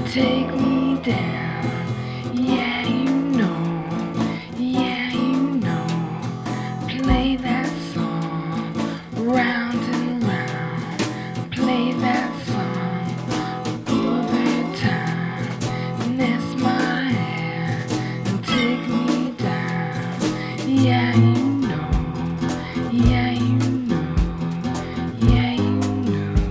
Take me down, yeah you know, yeah you know. Play that song, round and round. Play that song over time. Nest my head and take me down, yeah you